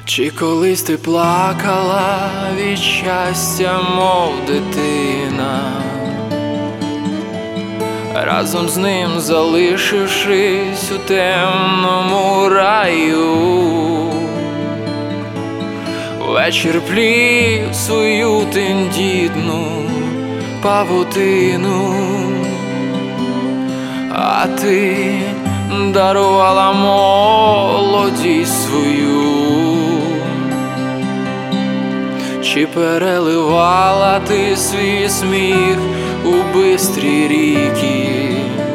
Чи колись ти плакала від щастя, мов дитина, разом з ним залишившись у темному раю? Вечір плів свою тендітну павутину, а ти дарувала молодість свою. Чи переливала ти свій сміх у бистрі ріки?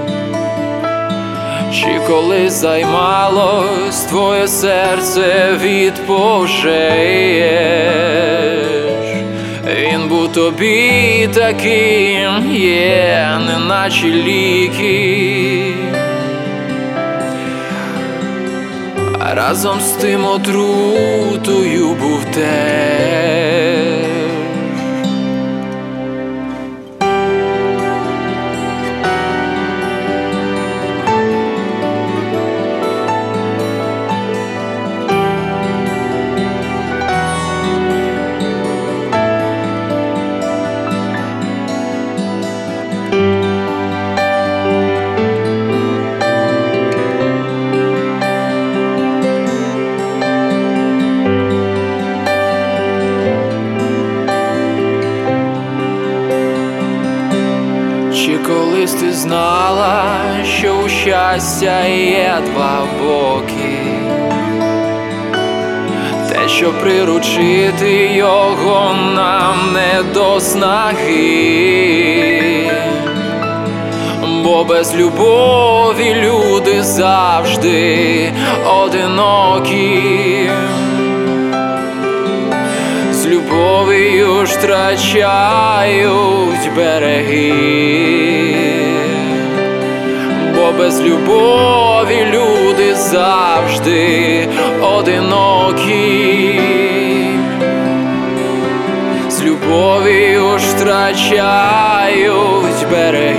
Чи колись займалось твоє серце від пожеж? Він був тобі таким, неначе ліки. Разом з тим отрутою був теж. Чи колись ти знала, що у щастя є два боки? Те, що приручити його нам не до снаги, бо без любові люди завжди одинокі. З любов'ю ж втрачають береги, бо без любові люди завжди одинокі. З любов'ю ж втрачають береги.